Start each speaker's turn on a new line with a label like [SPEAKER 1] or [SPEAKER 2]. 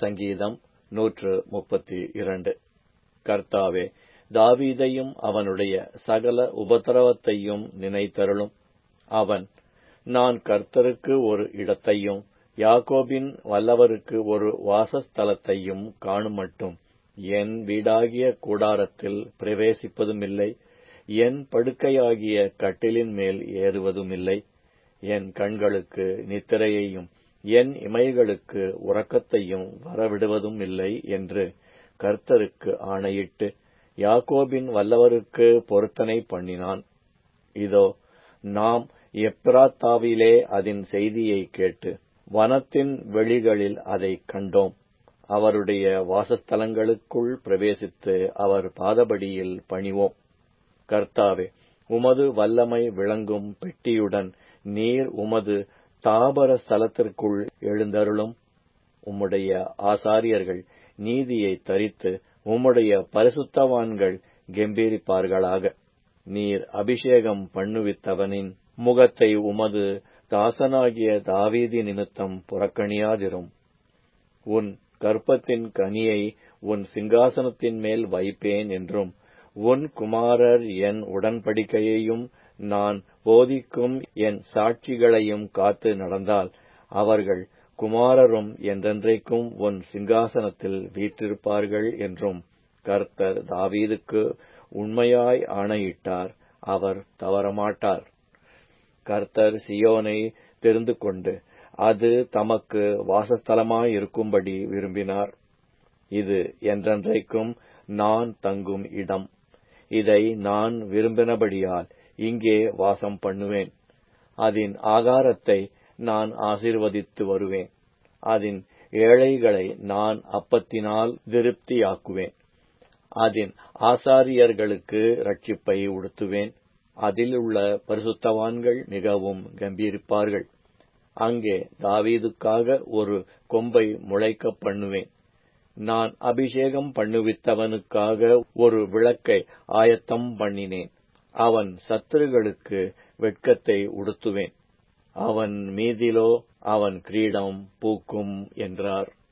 [SPEAKER 1] சங்கீதம் 132. கர்த்தாவே, தாவீதையும் அவனுடைய சகல உபத்திரவத்தையும் நினைத்தருளும். அவன், நான் கர்த்தருக்கு ஒரு இடத்தையும் யாக்கோபின் வல்லவருக்கு ஒரு வாசஸ்தலத்தையும் காணுமட்டும் என் வீடாகிய கூடாரத்தில் பிரவேசிப்பதுமில்லை, என் படுக்கையாகிய கட்டிலின் மேல் ஏறுவதுமில்லை. என் கண்களுக்கு நித்திரையையும் என் இமைகளுக்கு உறக்கத்தையும் வரவிடுவதும் இல்லை என்று கர்த்தருக்கு ஆணையிட்டு யாக்கோபின் வல்லவருக்கு பொருத்தனை பண்ணினான். இதோ, நாம் எப்ராத்தாவிலே அதன் செய்தியை கேட்டு வனத்தின் வெளிகளில் அதைக் கண்டோம். அவருடைய வாசஸ்தலங்களுக்குள் பிரவேசித்து அவர் பாதபடியில் பணிவோம். கர்த்தாவே, உமது வல்லமை விளங்கும் பெட்டியுடன் நீர் உமது தாபர ஸ்தலத்திற்குள் எழுந்தருளும். உம்முடைய ஆசாரியர்கள் நீதியை தரித்து உம்முடைய பரிசுத்தவான்கள் கெம்பீரிப்பார்களாக. நீர் அபிஷேகம் பண்ணுவித்தவனின் முகத்தை உமது தாசனாகிய தாவீது நிமித்தம் புறக்கணியாதிரும். உன் கர்ப்பத்தின் கனியை உன் சிங்காசனத்தின் மேல் வைப்பேன் என்றும், உன் குமாரர் என் உடன்படிக்கையையும் நான் போதிக்கும் என் சாட்சிகளையும் காத்து நடந்தால் அவர்கள் குமாரரும் என்றென்றைக்கும் உன் சிங்காசனத்தில் வீற்றிருப்பார்கள் என்றும் கர்த்தர் தாவீதுக்கு உண்மையாய் ஆணையிட்டார். அவர் தவறமாட்டார். கர்த்தர் சீயோனை தெரிந்து கொண்டு அது தமக்கு வாசஸ்தலமாயிருக்கும்படி விரும்பினார். இது என்றென்றைக்கும் நான் தங்கும் இடம். இதை நான் விரும்பினபடியால் இங்கே வாசம் பண்ணுவேன். அதன் ஆகாரத்தை நான் ஆசீர்வதித்து வருவேன். அதன் ஏழைகளை நான் அப்பத்தினால் திருப்தியாக்குவேன். அதன் ஆசாரியர்களுக்கு இரட்சிப்பை உடுத்துவேன். அதிலுள்ள பரிசுத்தவான்கள் மிகவும் கம்பீரிப்பார்கள். அங்கே தாவீதுக்காக ஒரு கொம்பை முளைக்க பண்ணுவேன். நான் அபிஷேகம் பண்ணுவித்தவனுக்காக ஒரு விளக்கை ஆயத்தம் பண்ணினேன். அவன் சத்துருக்களுக்கு வெட்கத்தை உடுத்துவேன். அவன் மீதிலோ அவன் கிரீடம் பூக்கும் என்றார்.